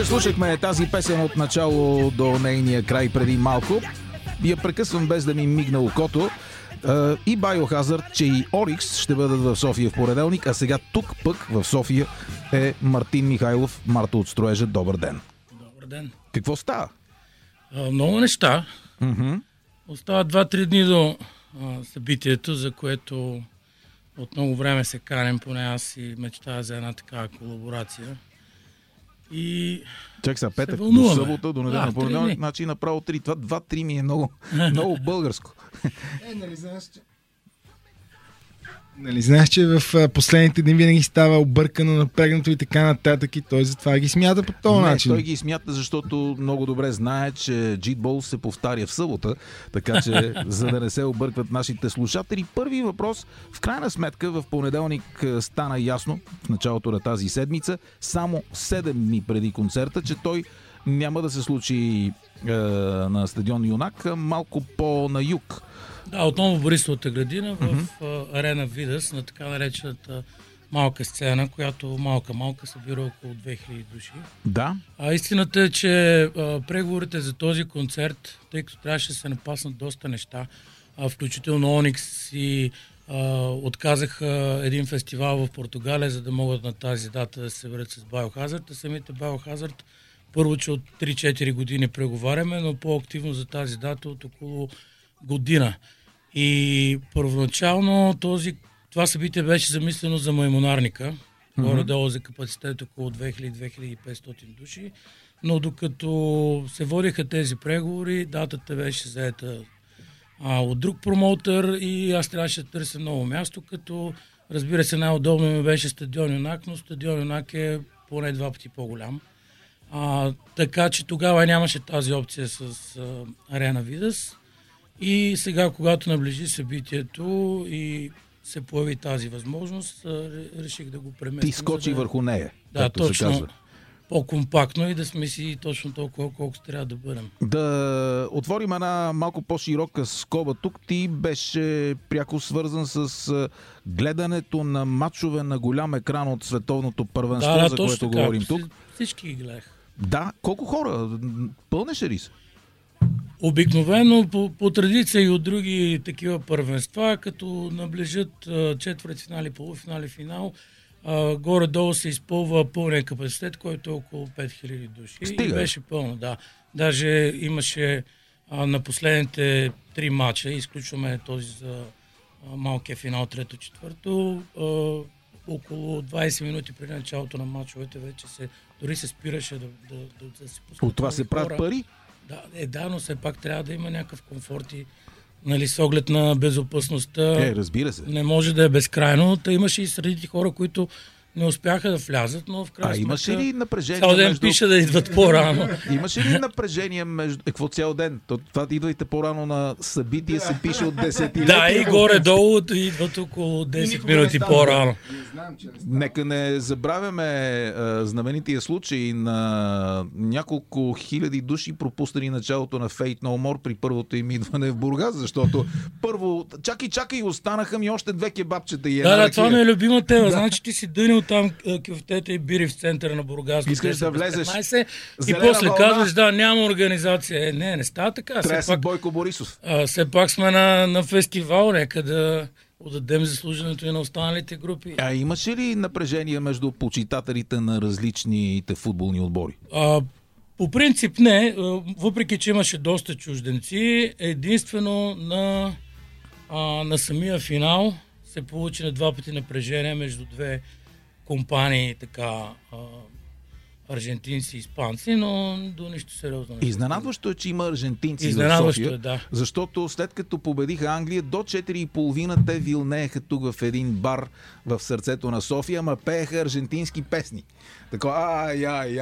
Понеже слушахме тази песен от начало до нейния край преди малко, я прекъсвам без да ми мигна окото. И Biohazard, че и Орикс ще бъдат в София в понеделник, а сега тук пък в София е Мартин Михайлов, Марта от Строежа. Добър ден. Добър ден. Какво става? Много неща. Остават 2-3 дни до събитието, за което от много време се канем, поне аз и мечтая за една такава колаборация. И чак сега петък, до събота, до неделя, понеделник, значи направо 3. Това 2-3 ми е много, много българско. Нали знаеш, че в последните дни винаги става объркано, напрегнато и така нататък, и той затова ги смята по този начин. Той ги смята, защото много добре знае, че Джитбол се повтаря в събота, така че за да не се объркват нашите слушатели. Първи въпрос, в крайна сметка в понеделник стана ясно, в началото на тази седмица, само 7 дни преди концерта, че той няма да се случи на стадион Юнак, малко по-на юг. Да, отново в Борисовата градина, в арена Видас, на така наречената малка сцена, която малка събира около 2000 души. Да. Истината е, че преговорите за този концерт, тъй като трябваше да се напаснат доста неща, включително Оникс и отказаха един фестивал в Португалия, за да могат на тази дата да се съберат с Biohazard. Самите Biohazard първо, че от 3-4 години преговаряме, но по-активно за тази дата от около година. И първоначално това събитие беше замислено за Маймонарника, горе-долу за капацитет около 2000-2500 души, но докато се водиха тези преговори, датата беше заета от друг промоутър и аз трябваше да търся ново място, като разбира се най-удобно ми беше стадион Юнак, но стадион Юнак е поне 2 пъти по-голям. Така че тогава нямаше тази опция с арена Видас. И сега, когато наближи събитието и се появи тази възможност, реших да го преместим. Ти скочи върху нея. Да, точно. По-компактно и да сме си точно толкова, колкото трябва да бъдем. Да отворим една малко по-широка скоба. Тук ти беше пряко свързан с гледането на мачове на голям екран от световното първенство, за което говорим тук. Всички ги гледах. Да, колко хора? Пълнеше ли се? Обикновено по традиция и от други такива първенства, като наближат четвъртфинали, полуфинали, финал, горе-долу се изпълва пълния капацитет, който е около 5000 души. Стига. И беше пълно, да. Даже имаше на последните 3 мача, изключваме този за малкия финал, трето-четвърто, около 20 минути преди началото на мачовете вече дори се спираше да се пускат. От това се правят пари? Да, но все пак трябва да има някакъв комфорт и с оглед на безопасността. Разбира се. Не може да е безкрайно. Та имаше и среди хора, които не успяха да влязат, но в крайна сметка... имаше ли напрежение цял ден пише да идват по-рано. Имаше ли напрежение между... Какво цял ден? Това идвайте по-рано на събитие се пише от 10 Да, и горе-долу идват около 10 минути по-рано. Нека не забравяме знаменития случай на няколко хиляди души пропуснали началото на Fate No More при първото им идване в Бургас, защото първо... Чакай, останаха ми още 2 кебабчета и една ракия. Това ми е любима тема. Значи ти си дънил там кюфтета и бири в центъра на Бургас. Искаш да влезеш и после казваш, няма организация. Не става така. Трябва си Бойко Борисов. Все пак сме на фестивал, нека да отдадем заслуженето и на останалите групи. Имаше ли напрежение между почитателите на различните футболни отбори? По принцип не, въпреки че имаше доста чужденци, единствено на самия финал се получи на 2 пъти напрежение между 2 компании, аржентинци и испанци, но до нищо сериозно. Изненадващо е, че има аржентинци в София, да. Защото след като победиха Англия, до 4:30 те вилнееха тук в един бар в сърцето на София, ама пееха аржентински песни. Такова,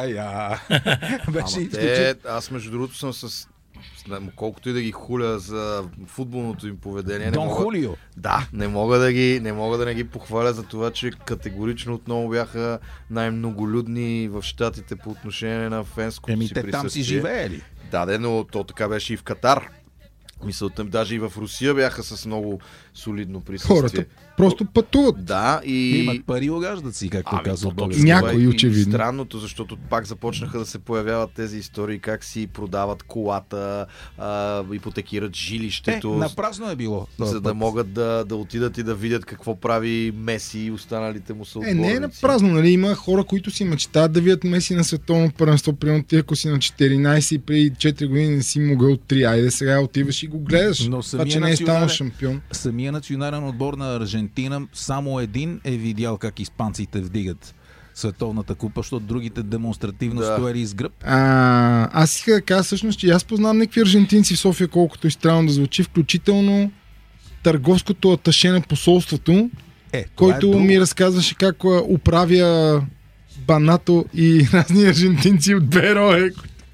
Аз между другото съм с... Колкото и да ги хуля за футболното им поведение. Хулио. Да, не мога да не ги похваля за това, че категорично отново бяха най-многолюдни в щатите по отношение на фенското си присъствие. Там си живеели. Да, но то така беше и в Катар. Мисълта, даже и в Русия бяха с много солидно присъствие. Хората просто пътуват. Да, и... Имат пари, огаждат си, както казва български. Някои, очевидно. Странното, защото пак започнаха да се появяват тези истории, как си продават колата, ипотекират жилището. Напразно е било. За да могат да отидат и да видят какво прави Меси и останалите му съотборници. Не е напразно, нали? Има хора, които си мечтаят да видят Меси на световно първенство. Примерно ти, ако си на 14 и преди 4 години не си могъл 3, айде сега отиваш и го гледаш. Но това, че не е станал шампион. Самия национален отбор на Аржентина само един е видял как испанците вдигат световната купа, защото другите демонстративно стояли из гръб. Аз исках да кажа всъщност, че аз познавам някакви аржентинци в София, колкото и странно да звучи, включително търговското аташе на посолството, който ми разказваше как управя Банато и разни аржентинци от Берое.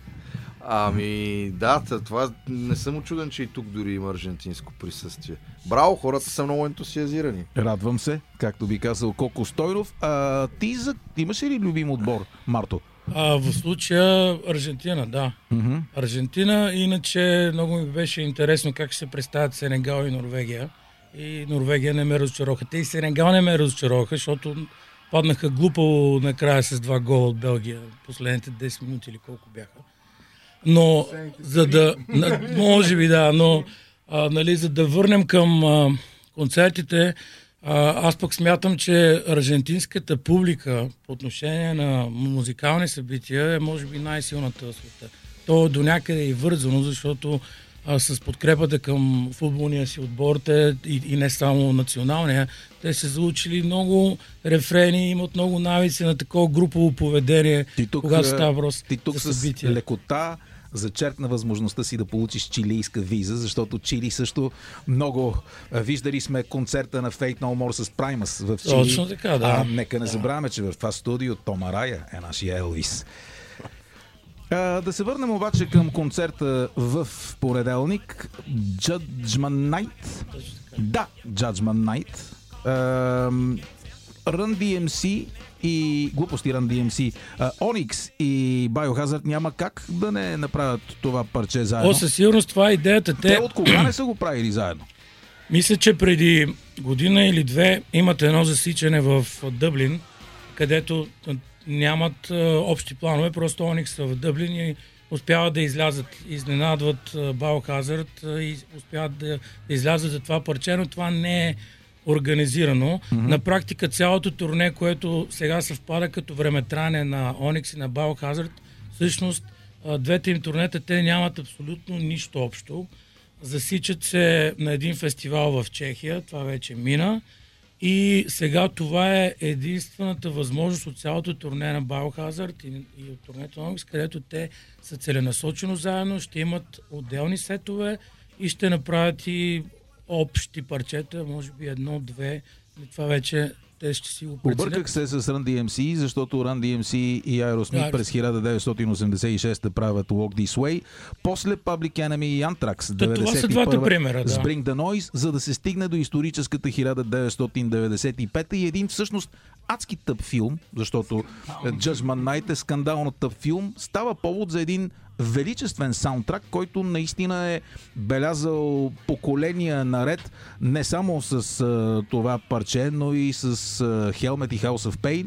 Това не съм учуден, че и тук дори има аржентинско присъствие. Браво, хората са много ентусиазирани. Радвам се, както би казал Коко Стойнов. Ти имаш ли любим отбор, Марто? В случая Аржентина, да. Mm-hmm. Аржентина, иначе много ми беше интересно как ще се представят Сенегал и Норвегия. И Норвегия не ме разочароваха. Те и Сенегал не ме разочароваха, защото паднаха глупаво накрая с 2 гола от Белгия. Последните 10 минути или колко бяха. Но, за да... Може би, да, но за да върнем към концертите, аз пък смятам, че аржентинската публика по отношение на музикални събития е може би най-силната в света. То до някъде е и вързано, защото с подкрепата към футболния си отбор, и не само националния, те са заучили много рефрени, имат много навици на такова групово поведение, когато става въпрос за събития. С лекота зачеркна възможността си да получиш чилийска виза, защото Чили също много... Виждали сме концерта на Faith No More с Primus в Чили. Точно така, да. Нека не забравяме, че в това студио Том Арая е нашия Елвис. Да се върнем обаче към концерта в понеделник. Judgment Night. Да, Judgment Night. Run DMC и глупости Run DMC. Onyx и Biohazard няма как да не направят това парче заедно. Със сигурност това е идеята. Те от кога не са го правили заедно? Мисля, че преди година или 2 имат едно засичане в Дъблин, където нямат общи планове, просто Onyx са в Дъблин и успяват да излязат, изненадват Biohazard и успяват да излязат за това парче, но това не е организирано. Mm-hmm. На практика цялото турне, което сега съвпада като времетраене на Onyx и на Biohazard, всъщност двете им турнета, те нямат абсолютно нищо общо. Засичат се на един фестивал в Чехия, това вече мина. И сега това е единствената възможност от цялото турне на Biohazard и от турнето на Onyx, където те са целенасочено заедно, ще имат отделни сетове и ще направят и общи парчета, може би 1-2, това вече те ще си го преценят. Обърках се с Run DMC, защото Run DMC и Aerosmith през 1986 правят Walk This Way, после Public Enemy и Anthrax 91 с Bring the Noise, за да се стигне до историческата 1995 и един всъщност адски тъп филм, защото Judgment Night е скандално тъп филм, става повод за един величествен саундтрак, който наистина е белязал поколения наред, не само с това парче, но и с Helmet и House of Pain,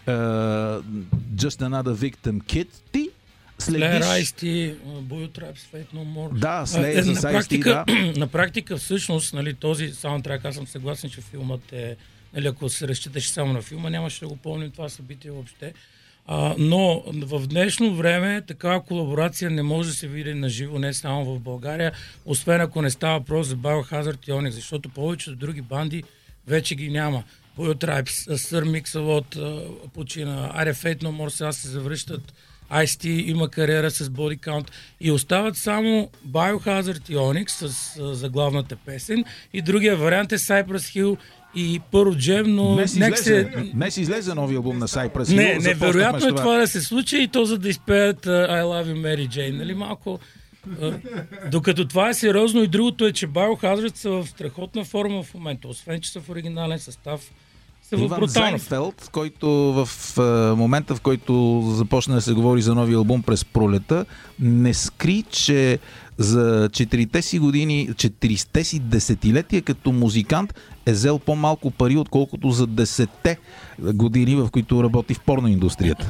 Just Another Victim Kid. Ти следиш... Ice-T, Boyotrapes, Faith No More. Да, Slayer с Ice-T, да. На практика, всъщност, този саундтрак, аз съм съгласен, че филмът е... ако се разчиташ само на филма, нямаше да го помним това събитие въобще. Но в днешно време такава колаборация не може да се види на живо, не само в България, освен ако не става въпрос за Biohazard и Onyx, защото повечето други банди вече ги няма. Boyotrapes, Sir Mix-a-Lot почина, Faith No More сега се завръщат, Ice-T има кариера с Body Count и остават само Biohazard и Onyx с заглавната песен и другия вариант е Cypress Hill и Pearl Jam, но... Днес излезе новия албум на Cypress Hill. Невероятно е това да се случи и то за да изпеят I Love You Mary Jane. Нали малко... Докато това е сериозно и другото е, че Biohazard са в страхотна форма в момента. Освен, че са в оригинален състав, Иван Зайнфелд, който в момента, в който започна да се говори за новия албум през пролета, не скри, че за 4-те си десетилетия като музикант е взел по-малко пари, отколкото за 10-те години, в които работи в порноиндустрията.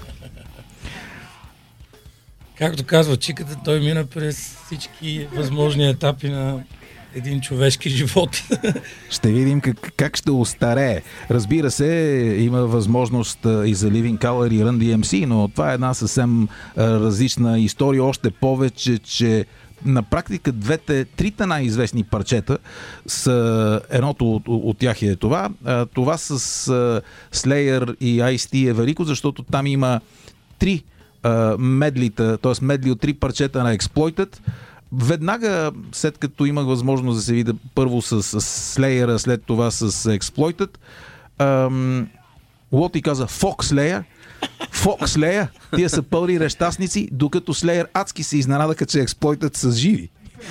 Както казва Чиката, той мина през всички възможни етапи на един човешки живот. Ще видим как ще остарее. Разбира се, има възможност и за Living Colour и Run DMC, но това е една съвсем различна история. Още повече, че на практика трите най-известни парчета са, едното от тях е това. Това с Slayer и Ice-T е велико, защото там има 3 медлита, т.е. медли от 3 парчета на Exploited. Веднага, след като имах възможност да се видя първо с Slayer, след това с Exploited, Лоти каза Fox Slayer, тия са пълни рещастници, докато Slayer адски се изненадаха, че Exploited са живи.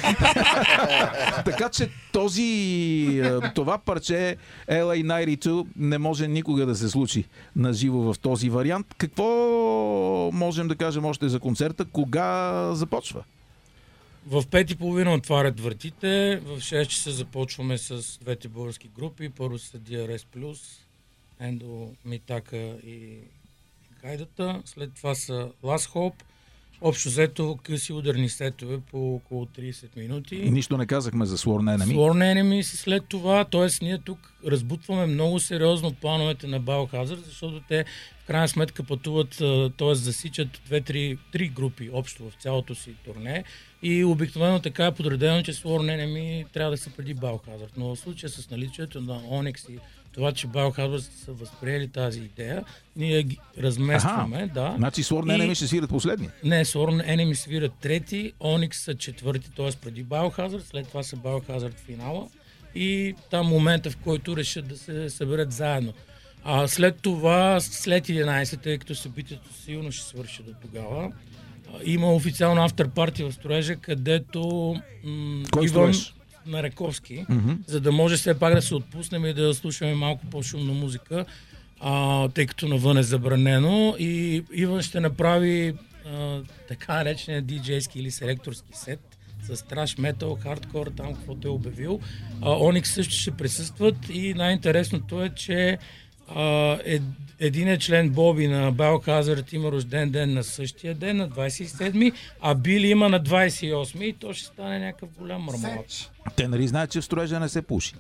Така че това парче LA92 не може никога да се случи на живо в този вариант. Какво можем да кажем още за концерта? Кога започва? В 5:30 отварят вратите, в 6 часа започваме с двете български групи. Първо са DRS+, Ендо, Митака и Гайдата. След това са Last Hope. Общо взето къси ударни сетове по около 30 минути. И нищо не казахме за Sworn Enemy. Sworn Enemy са след това, т.е. ние тук разбутваме много сериозно плановете на Biohazard, защото те в крайна сметка пътуват, т.е. засичат 2-3 групи общо в цялото си турне и обикновено така е подредено, че Sworn Enemy трябва да са преди Biohazard. Но в случая с наличието на Onyx и това, че Biohazard са възприели тази идея, ние ги разместваме. Да. Значи Sworn Enemy ще свират последни? Не, Sworn Enemy свират трети, Onyx са четвърти, т.е. преди Biohazard, след това са Biohazard финала и там момента, в който решат да се съберат заедно. След това, след 11, тъй като събитието силно ще свърши до тогава, има официално авторпарти в строежа, където Иван на Раковски, за да може все пак да се отпуснем и да слушаме малко по-шумна музика, тъй като навън е забранено. И Иван ще направи така наречения диджейски или селекторски сет с траш, метал, хардкор, там каквото е обявил. Onyx също ще присъстват и най-интересното е, че един член Боби на Biohazard има рожден ден на същия ден, на 27-ми, а Били има на 28-ми и то ще стане някакъв голям мармалат. Те нали знаят, че в строежа не се пуши?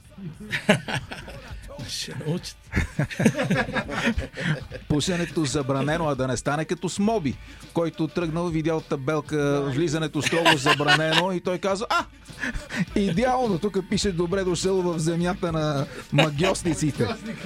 Ще научат. Пушенето забранено, а да не стане като с Моби, който тръгнал, видял табелка влизането строго забранено и той каза: идеално, тук пише добре дошъл в земята на магьосниците.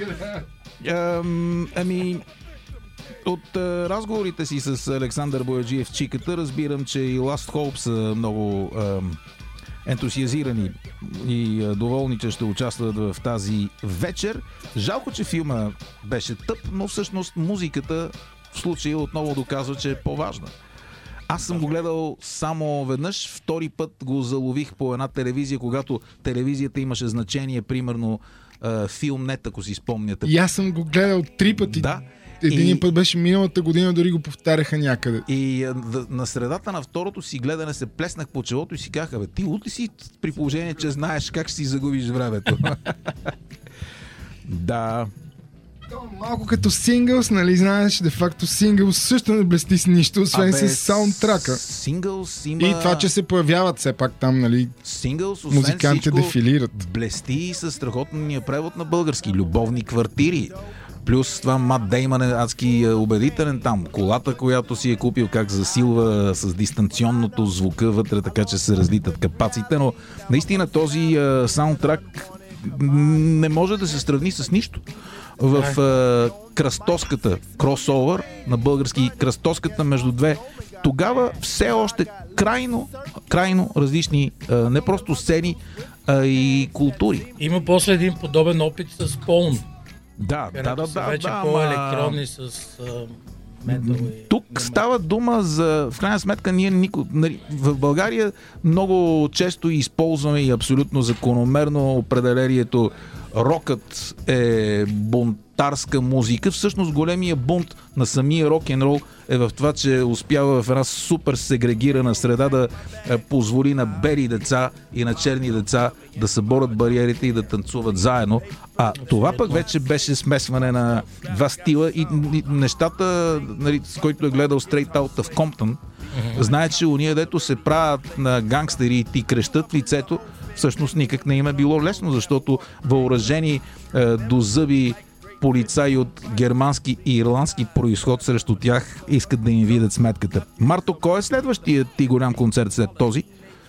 От разговорите си с Александър Бояджиев Чиката разбирам, че и Last Hope са много ентусиазирани и доволни, че ще участват в тази вечер. Жалко, че филма беше тъп, но всъщност музиката в случая отново доказва, че е по-важна. Аз съм го гледал само веднъж, втори път го залових по една телевизия, когато телевизията имаше значение, примерно Филмнет, ако си спомняте. И аз съм го гледал 3 пъти. Да. Един път беше миналата година, дори го повтаряха някъде. И на средата на второто си гледане се плеснах по челото и си казах: ти лут ли си, при положение, че знаеш как ще си загубиш времето? Да. Малко като сингълс, нали, знаеш, де факто сингълс също не блести с нищо, освен с саундтрака. Сингълс има... И това, че се появяват все пак там, нали, сингълс, музикантите дефилират. Блести със страхотния превод на български. Любовни квартири. Плюс това Мат Деймън е адски убедителен там. Колата, която си е купил, как засилва с дистанционното звука вътре, така че се разлитат капаците, но наистина този саундтрак не може да се сравни с нищо. В кръстоската, кросовър на български, кръстоската между две, тогава все още крайно различни не просто сцени, а и култури. Има после един подобен опит с Полн. Да. Вече по-електронни с метал. Тук става дума за, в крайна сметка, ние в България много често използваме и абсолютно закономерно определението рокът е бунтарска музика. Всъщност големия бунт на самия рок-н-рол е в това, че успява в една супер сегрегирана среда да позволи на бели деца и на черни деца да съборят бариерите и да танцуват заедно. А това пък вече беше смесване на два стила и нещата, нали, с който е гледал Straight Outta Compton, знае, че уния, дето се правят на гангстери и ти крещат в лицето, всъщност никак не им е било лесно, защото въоръжени до зъби полицаи от германски и ирландски произход срещу тях искат да им видят сметката. Марто, кой е следващия ти голям концерт след този?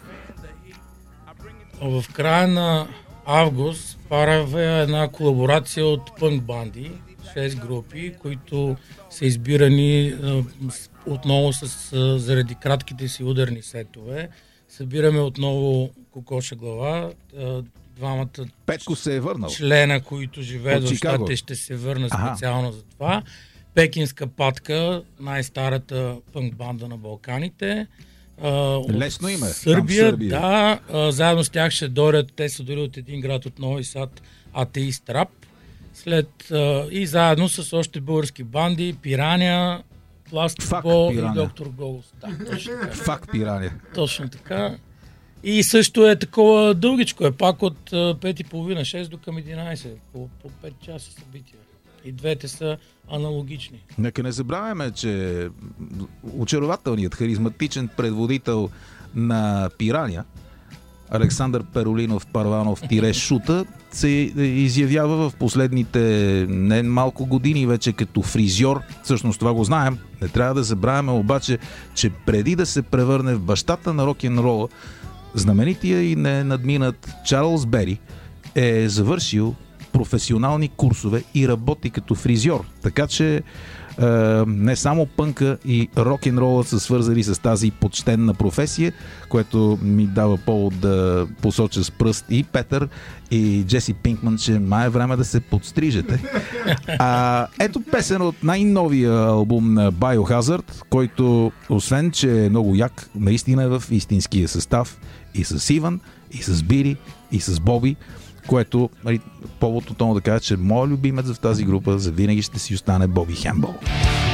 В края на август правя една колаборация от пънк банди, 6 групи, които са избирани отново заради кратките си ударни сетове. Събираме отново Кокоша глава, двамата Петко се е върнал. Члена, които живеят в Щатите, ще се върна специално за това. Пекинска патка, най-старата пънк банда на Балканите. Лесно име. Сърбия, да. Заедно с тях ще дойдат, те са дори от един град от Нови Сад, Атеист Рап. И заедно с още български банди, Пирания, Пластикбол и Доктор Голос. Да, точно така. Фак Пирания. Точно така. И също е такова дългичко, е пак от 5:30-6 до към 11, по 5 часа събития. И двете са аналогични. Нека не забравяме, че очарователният, харизматичен предводител на Пирания, Александър Перолинов Парванов Шута, се изявява в последните не малко години вече като фризьор. Всъщност това го знаем. Не трябва да забравяме обаче, че преди да се превърне в бащата на рок-н-рола, знаменития и ненадминат Чарлз Бери е завършил професионални курсове и работи като фризьор. Така че не само пънка и рок-н-рола са свързани с тази почтенна професия, което ми дава повод да посоча с пръст и Петър, и Джеси Пинкман, че май е време да се подстрижете. Ето песен от най-новия албум на Biohazard, който освен, че е много як, наистина е в истинския състав и с Иван, и с Бири, и с Боби, което повод отново да кажа, че моят любимец в тази група завинаги ще си остане Боби Хембъл.